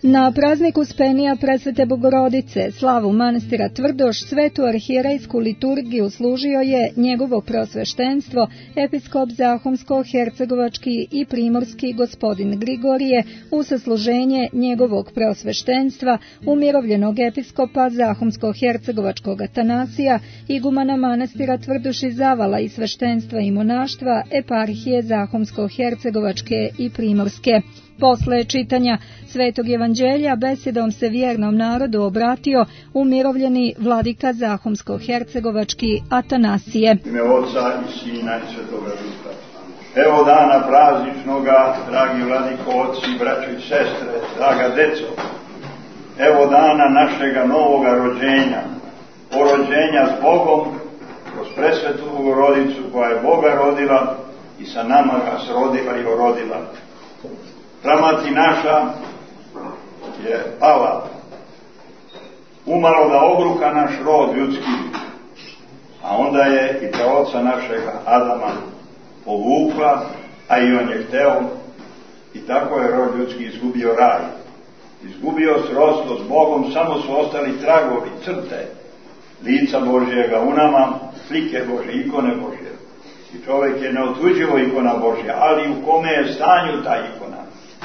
Na praznik Uspenija Presvete Bogorodice, slavu manastira Tvrdoš, svetu arhijerejsku liturgiju služio je njegovo prosveštenstvo, episkop Zahumsko-hercegovački i primorski gospodin Grigorije, u sasluženje njegovog prosveštenstva, umirovljenog episkopa Zahumsko-hercegovačkog Atanasija, igumana manastira Tvrdoš iz Zavala i sveštenstva i monaštva, eparhije Zahumsko-hercegovačke i primorske. Posle čitanja Svetog evanđelja besedom se vjernom narodu obratio umirovljeni vladika Zahumsko-hercegovački Atanasije. Ime Oca i Sina i Svetoga Duha. Evo dana prazničnoga, dragi vladiko, oci, braćo i sestre, draga deco. Evo dana našega novoga rođenja, porođenja s Bogom, kroz presvetu Bogorodicu koja je Boga rodila i sa nama ga srodila i orodila. Pramati naša je pala, umalo da obruka naš rod ljudski, a onda je i praoca našega Adama povukla, a i on je hteo, i tako je rod ljudski izgubio raj. Izgubio srodstvo s Bogom, samo su ostali tragovi, crte lica Božjega u nama, slike Božje, ikone Božje. I čovjek je neotuđivo ikona Božja, ali u kome je stanju ta ikona?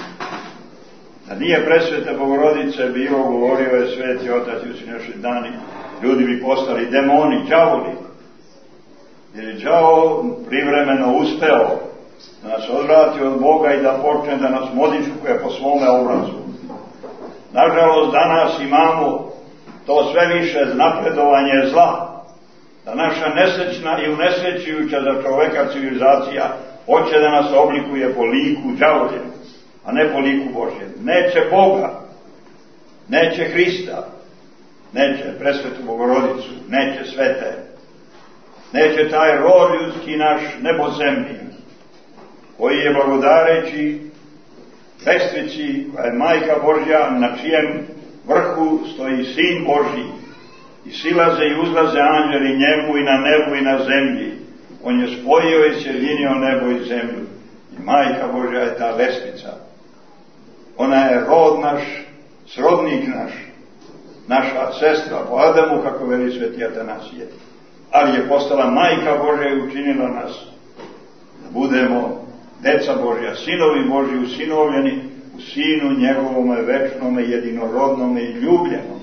Da nije presvete Bogorodice bilo, govorio je Sveti Otac u sinoćni dani, ljudi bi postali demoni, đavoli. Jer je đavo privremeno uspeo da nas odvrati od Boga i da počne da nas modifikuje po svome obrazu. Nažalost, danas imamo to sve više napredovanje zla, da naša nesrećna i unesrećujuća za čoveka civilizacija hoće da nas oblikuje po liku đavoljem, a ne po liku Božjem. Neće Boga, neće Hrista, neće presvetu Bogorodicu, neće svete, neće taj rod ljudski naš nebozemni, koji je blagodareći Pestrici, koja je Majka Božja, na čijem vrhu stoji Sin Božji, i silaze i uzlaze anđeli njemu i na nebu i na zemlji. On je spojio i sjedinio nebo i zemlju. I Majka Božja je ta lestvica. Ona je rod naš, srodnik naš, naša sestra po Adamu, kako veli Sveti Atanasije. Ali je postala Majka Božja i učinila nas da budemo deca Božja, sinovi Božji, usinovljeni u Sinu njegovome večnome, jedinorodnome i ljubljenome.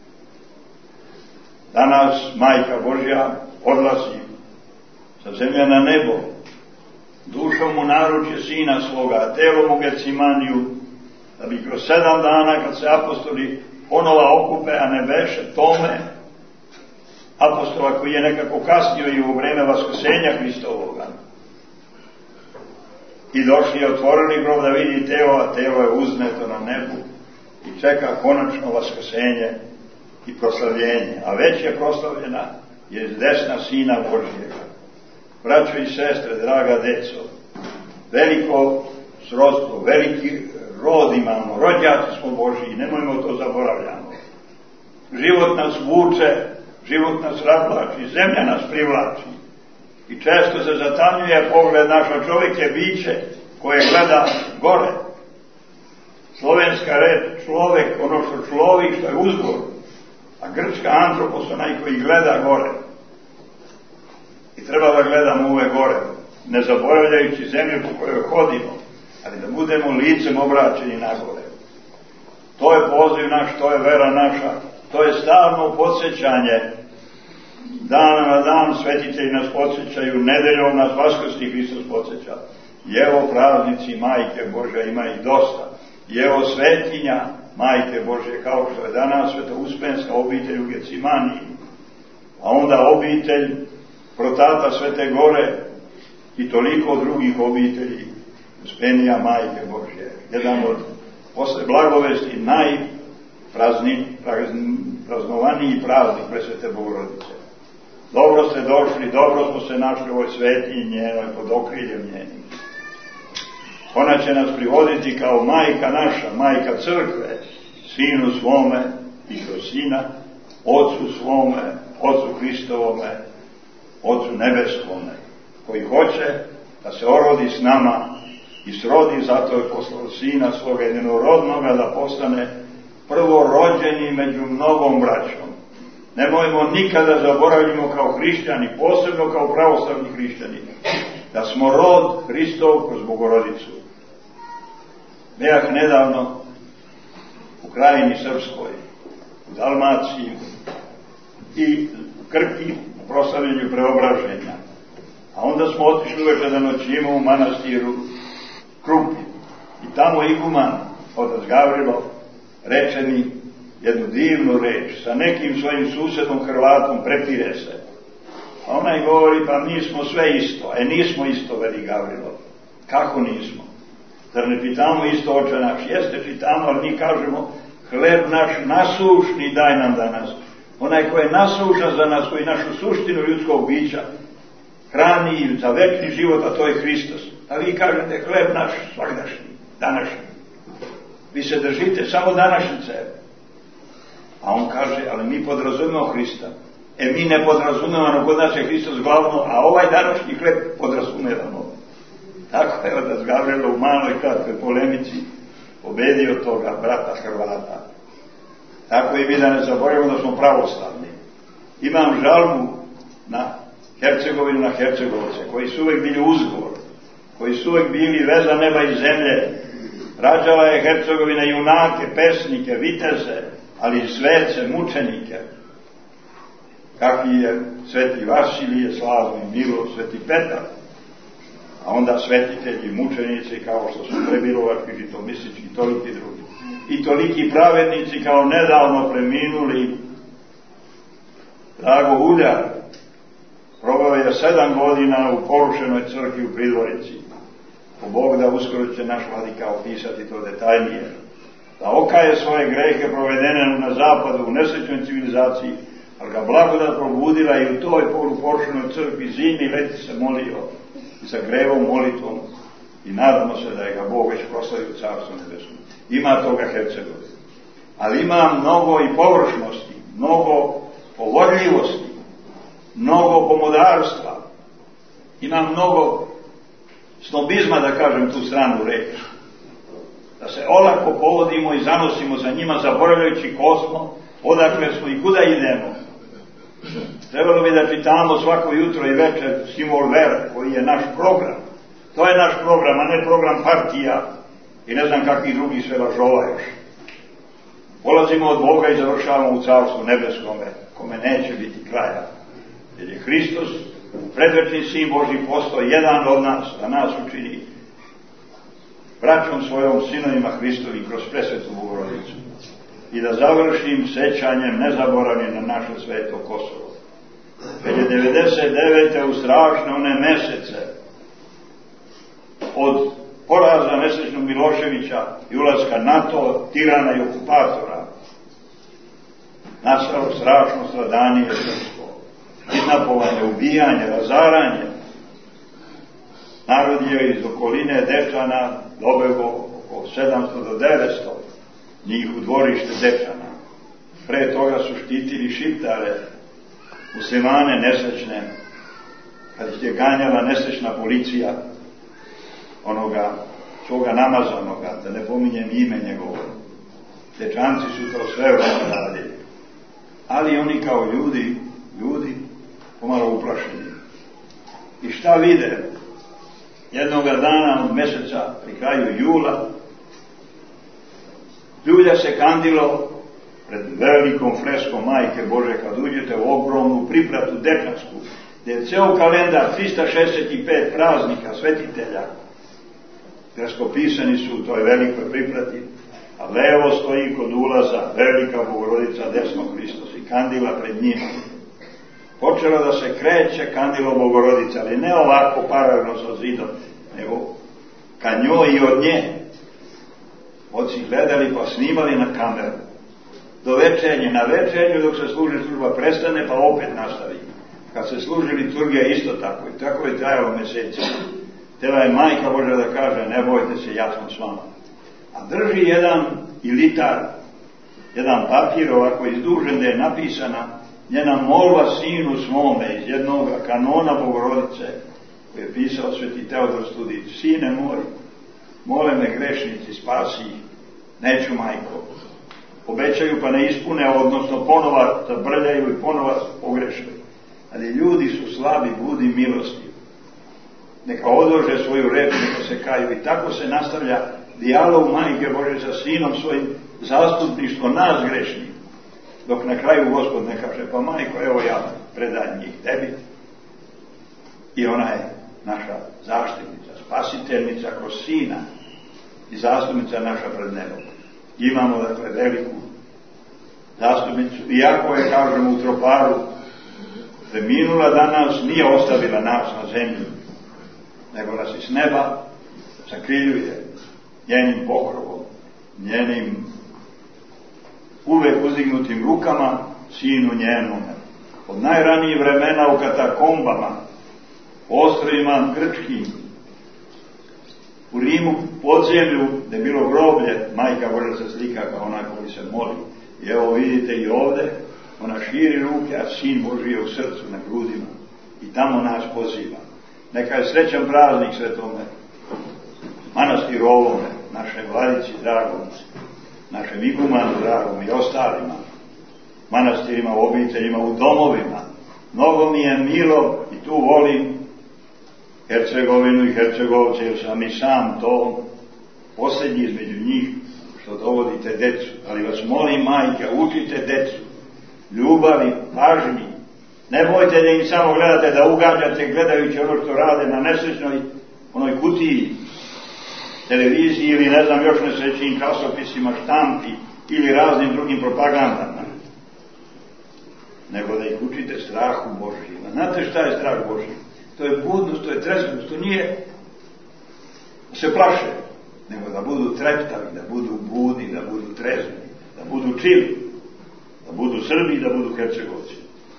Danas Majka Božja odlazi sa zemlje na nebo, dušom mu naručje Sina svoga, a telom u Gecimaniju, da bi kroz 7 dana, kad se apostoli ponova okupe, a ne beše tome apostola koji je nekako kasnio i u vreme vaskrsenja Hristovoga, i došli i otvorili grob da vidi telo, a telo je uzneto na nebu i čeka konačno vaskrsenje i proslavljenje, a već je proslavljena jer desna Sina Božjega. Braćo i sestre, draga deco, veliko srodstvo, veliki rod imamo, rođaci smo Božji, nemojmo to zaboravljamo. Život nas vuče, život nas razvlači, zemlja nas privlači i često se zatamljuje pogled naš, a čovjek je biće koje gleda gore. Slovenska reč človek, ono što človik, što je uzgor, a grčka antropos, onaj koji gleda gore. I treba da gledamo uvek gore, ne zaboravljajući zemlju po kojoj hodimo, ali da budemo licem obraćeni na gore. To je poziv naš, to je vera naša, to je stalno podsjećanje. Dan na dan svetitelji nas podsjećaju, nedeljom nas Vaskrsni Hristos podsjeća. I evo praznici Majke Božje, ima ih dosta. I evo svetinja Majke Božje, kao što je danas Svetouspenska obitelj u Gecimaniji, a onda obitelj Protata Svete Gore i toliko drugih obitelji Uspenija Majke Božje. Jedan od posle blagovesti najpraznovaniji praznik Presvete Bogorodice. Dobro ste došli, dobro smo se našli u ovoj svetinji njenoj, pod okriljem njenim. Ona će nas privoditi kao majka naša, majka crkve, Sinu svome i kroz Sina, Otcu svome, Otcu Hristovome, Otcu nebeskome, koji hoće da se orodi s nama i srodi, zato je poslao sina svoga jedinorodnoga da postane prvorođeni među mnogom braćom. Nemojmo nikada zaboravljamo kao hrišćani, posebno kao pravoslavni hrišćani, da smo rod Hristov kroz Bogorodicu. Bejah nedavno u krajini Srpskoj, u Dalmaciji i Krki u proslavljenju preobraženja. A onda smo otišli uveče da noćimo u manastiru Krupi. I tamo iguman, otac Gavrilo, reče mi jednu divnu reč, sa nekim svojim susedom Hrvatom prepire se. A onaj govori, pa mi smo sve isto. Nismo isto, veli Gavrilo. Kako nismo? Zar ne pitamo isto oče naš? Jeste, čitamo, ali mi kažemo, hleb naš nasušni daj nam danas. Onaj ko je nasušan za nas, koji našu suštinu ljudskog bića hrani za večni život, a to je Hristos. A vi kažete, hleb naš svagdašnji, današnji. Vi se držite samo današnjice. A on kaže, ali mi podrazumemo Hrista. Mi ne podrazumemo, kod nas je Hristos glavno, a ovaj današnji hleb podrazumevamo. Tako je otac Gavrilo u maloj kratkoj polemici pobedio toga brata Hrvata. Tako i mi da ne zaboravimo da smo pravoslavni. Imam žalbu na Hercegovinu, na Hercegovce, koji su uvek bili uzgor, koji su uvek bili veza neba i zemlje. Rađala je Hercegovina junake, pesnike, viteze, ali i svece, mučenike. Kakvi je sveti Vasilije, Slavoj, Milo, sveti Petar, a onda svetitelji, mučenici kao što su Prebilovački, Žitomislički i toliki drugi. I toliki pravednici kao nedavno preminuli Drago Uljar. Probao je 7 godina u porušenoj crkvi u Pridvorici. Po Bog da uskoro će naš vladika opisati to detaljnije. Da okaje svoje grehe provedene na zapadu u nesrećnoj civilizaciji, ali ga blagodat probudila i u toj poluporušenoj crkvi zimi i leti se molio i sa grevom molitvom i nadamo se da je ga Bog već proslavio u Carstvu nebesnom. Ima toga Hercegovine. Ali ima mnogo i površnosti, mnogo povodljivosti, mnogo pomodarstva. Ima mnogo snobizma, da kažem tu stranu reči. Da se olako povodimo i zanosimo za njima, zaboravljajući ko smo, odakle smo i kuda idemo. Trebalo bi da čitamo svako jutro i večer simbol vere, koji je naš program. To je naš program, a ne program partija i ne znam kakvih drugih sve lažova još. Polazimo od Boga i završavamo u Carstvu nebeskome, kome neće biti kraja. Jer je Hristos, predvečni sin Božji, postao jedan od nas, da nas učini braćom svojom, sinovima Hristovim kroz presvetu Bogorodicu. I da završim sećanjem nezaboravnim na naše sveto Kosovo. Već je 99. u strašne one mesece od poraza nesrećnog Miloševića i ulaska NATO, tirana i okupatora nastalo strašno stradanje srpsko, kidnapovanje, ubijanje, razaranje. Narod je iz okoline Dečana dobegao oko 700 do 900 njih u dvorište Dečana. Pre toga su štitili Šiptare, muslimane nesrećne, kad ih je ganjala nesrećna policija onoga svoga namazanoga, da ne pominjem ime njegovo. Dečanci su to sve vrlo radili. Ali oni kao ljudi pomalo uplašeni. I šta vide? Jednoga dana od meseca pri kraju jula ljulja se kandilo pred velikom freskom Majke Bože kad uđete u ogromnu pripratu dečansku, gdje je ceo kalendar 365 praznika svetitelja kreskopisani su u toj velikoj priprati, a levo stoji kod ulaza velika Bogorodica, desno Hristos i kandila pred njim. Počelo da se kreće kandilo Bogorodice, ali ne ovako paralelno sa zidom, nego ka njoj i od nje. Oci gledali pa snimali na kameru. Do večernje, na večernju dok se služi služba prestane pa opet nastavi. Kad se služi liturgija isto tako i tako je trajalo meseci. Tela je Majka Božja da kaže ne bojte se, ja sam s vama. A drži jedan ilitar, jedan papir ovako izdužen da je napisana njena molba sinu svome iz jednog kanona Bogorodice koji je pisao sveti Teodor Studić. Sine moj, mole me grešnici, spasi ih. Neću, majko. Obećaju pa ne ispune, odnosno ponova zabrljaju i ponova pogrešaju. Ali ljudi su slabi, budi milosti. Neka odlože svoju reč, neka se kaju. I tako se nastavlja dijalog Majke Božje sa Sinom svojim, zastupništvo nas grešnih. Dok na kraju Gospod ne kaže, pa majko, evo ja predajem njih tebi. I ona je naša zaštitnica, spasiteljica kroz Sina i zastupnica naša pred nebom. Imamo, dakle, veliku zastupnicu, iako je, kažemo, u Troparu preminula danas, nije ostavila nas na zemlji, nego nas iz neba sakriljuje njenim pokrovom, njenim uvek uzdignutim rukama, Sinu njenome. Od najranijih vremena u katakombama, ostrojima grčkim, u Rimu podzemlju, gde je bilo groblje, Majka Božja se slika kao ona koji se moli. I evo vidite i ovde, ona širi ruke, a Sin Božji je u srcu, na grudima. I tamo nas poziva. Neka je srećan praznik svetome manastiru ovome, našoj vladici dragom, našem igumanu dragom i ostalima, manastirima, u obiteljima, u domovima. Mnogo mi je milo i tu volim Hercegovinu i Hercegovce, jer sam i sam to posljednji između njih što dovodite decu. Ali vas molim, majke, učite decu ljubavi, pažnji. Ne bojte da im samo gledate, da ugađate gledajući ono što rade na nesrećnoj onoj kutiji televiziji ili ne znam još nesrećnim časopisima, štampi ili raznim drugim propagandama. Nego da ih učite strahu Božjim. Znate šta je strah Božji? To je budnost, to je trezvenost, to nije da se plaše, nego da budu treptavi, da budu budni, da budu trezni, da budu čili, da budu Srbi i da budu Hercegovci.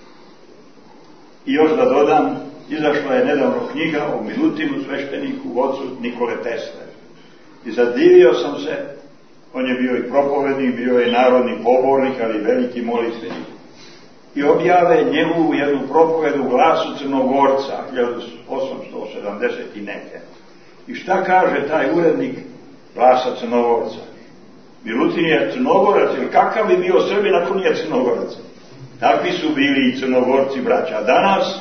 I još da dodam, izašla je nedavno knjiga o Milutinu, svešteniku, ocu Nikole Tesle. I zadivio sam se, on je bio i propovednik, bio je narodni pobornik, ali veliki molitvenik. I objave njegovu jednu propovedu u Glasu Crnogorca, 1870 i neke. I šta kaže taj urednik Glasa Crnogorca? Milutin je Crnogorac, ili kakav bi bio Srbin ako nije Crnogorac? Takvi su bili i Crnogorci, braća. A danas,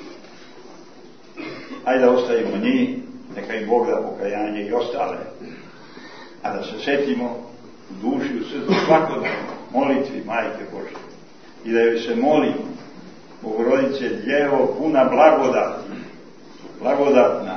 ajde da ostavimo njih, neka im Bog da pokajanje i ostale. A da se setimo u duši, u srcu, svakodnevno molitvi Majke Božje. I da joj se molim, Bogorodice, Djevo, puna blagodati, blagodatna,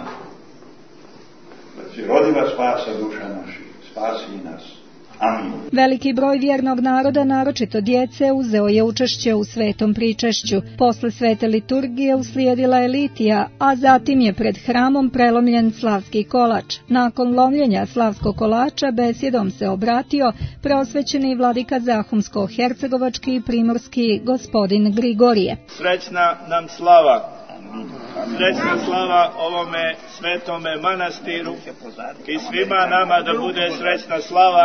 da si rodila spasa duša naših, spasi i nas. Amin. Veliki broj vjernog naroda, naročito djece, uzeo je učešće u svetom pričešću. Posle svete liturgije uslijedila je litija, a zatim je pred hramom prelomljen slavski kolač. Nakon lomljenja slavskog kolača besjedom se obratio preosvećeni vladika Zahumsko-hercegovački i primorski gospodin Grigorije. Srećna nam slava! Srećna slava ovome svetome manastiru i svima nama da bude srećna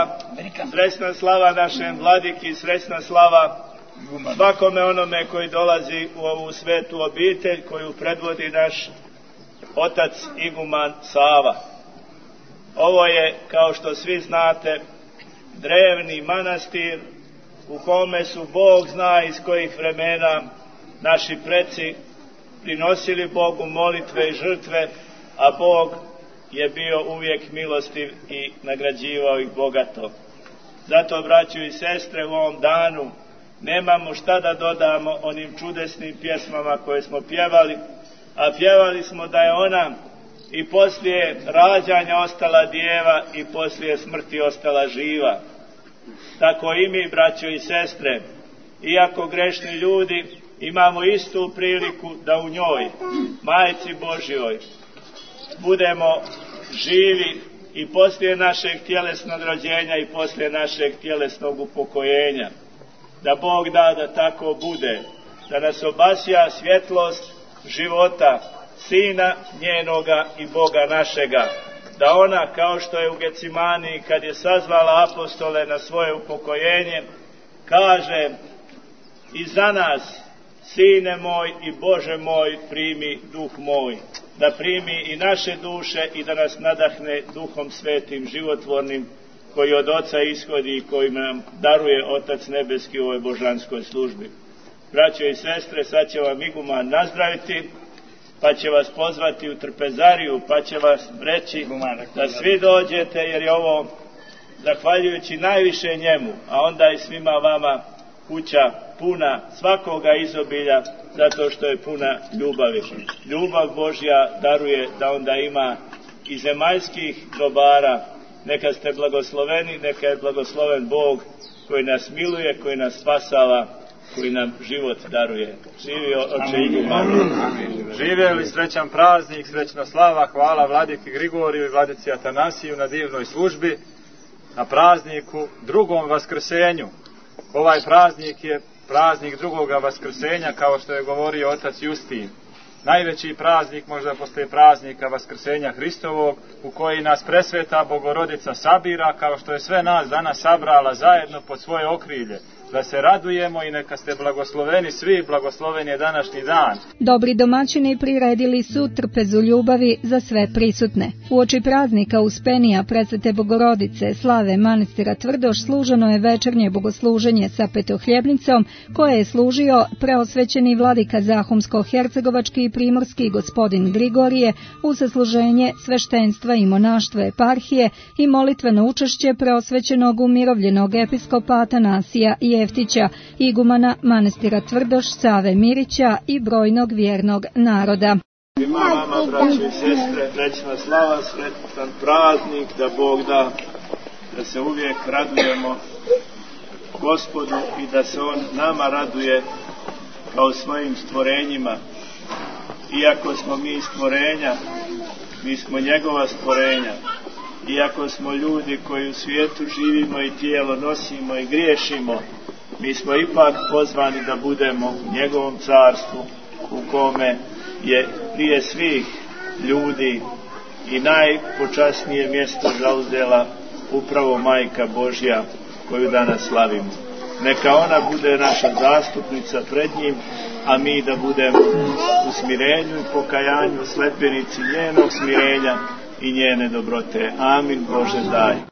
slava našem vladiki, srećna slava svakome onome koji dolazi u ovu svetu obitelj koju predvodi naš otac iguman Sava. Ovo je, kao što svi znate, drevni manastir u kome su Bog zna iz kojih vremena naši preci prinosili Bogu molitve i žrtve, a Bog je bio uvijek milostiv i nagrađivao ih bogato. Zato, braćo i sestre, u ovom danu nemamo šta da dodamo onim čudesnim pjesmama koje smo pjevali, a pjevali smo da je ona i poslije rađanja ostala djeva i poslije smrti ostala živa. Tako i mi, braćo i sestre, iako grešni ljudi, imamo istu priliku da u njoj, Majci Božjoj, budemo živi i poslije našeg tjelesnog rođenja i poslije našeg tjelesnog upokojenja. Da Bog da da tako bude, da nas obasja svjetlost života Sina njenoga i Boga našega, da ona, kao što je u Gecimani kad je sazvala apostole na svoje upokojenje, kaže i za nas: Sine moj i Bože moj, primi duh moj. da primi i naše duše i da nas nadahne Duhom Svetim, životvornim, koji od Oca ishodi i koji nam daruje Otac Nebeski u ovoj božanskoj službi. Braćo i sestre, sad će vam iguman nazdraviti, pa će vas pozvati u trpezariju, pa će vas reći da svi dođete, jer je ovo, zahvaljujući najviše njemu, a onda i svima vama, kuća puna svakoga izobilja, zato što je puna ljubavi. Ljubav Božja daruje da onda ima i zemaljskih dobara. Neka ste blagosloveni, neka je blagosloven Bog koji nas miluje, koji nas spasava, koji nam život daruje. Živio oče iguman. Živjeli srećan praznik, srećna slava, hvala vladiki Grigoriju i vladici Atanasiju na divnoj službi, na prazniku drugom vaskrsenju. Ovaj praznik je praznik drugoga vaskrsenja, kao što je govorio otac Justin. Najveći praznik možda poslije praznika vaskrsenja Hristovog, u koji nas presveta Bogorodica sabira, kao što je sve nas danas sabrala zajedno pod svoje okrilje, da se radujemo i neka ste blagosloveni svi, blagosloven je današnji dan. Dobri domaćini priredili su trpezu ljubavi za sve prisutne. Uoči praznika Uspenija Presvete Bogorodice slave manastira Tvrdoš služeno je večernje bogosluženje sa petohljebnicom, koje je služio preosvećeni vladika Zahumsko-hercegovački i primorski gospodin Grigorije u sasluženje sveštenstva i monaštva eparhije i molitveno učešće preosvećenog umirovljenog episkopa Atanasija Jeftića, igumana manastira Tvrdoš Save Mirića i brojnog vjernog naroda. Svima vama, braći i sestre, srećna slava, sretan praznik, da Bog da se uvijek radujemo Gospodu i da se On nama raduje kao svojim stvorenjima. Iako smo mi stvorenja, mi smo njegova stvorenja. Iako smo ljudi koji u svijetu živimo i tijelo nosimo i griješimo, mi smo ipak pozvani da budemo u njegovom carstvu, u kome je prije svih ljudi i najpočasnije mjesto zauzela upravo Majka Božja, koju danas slavimo. Neka ona bude naša zastupnica pred njim, a mi da budemo u smirenju i pokajanju, sledbenici njenog smirenja i njene dobrote. Amin. Bože daj.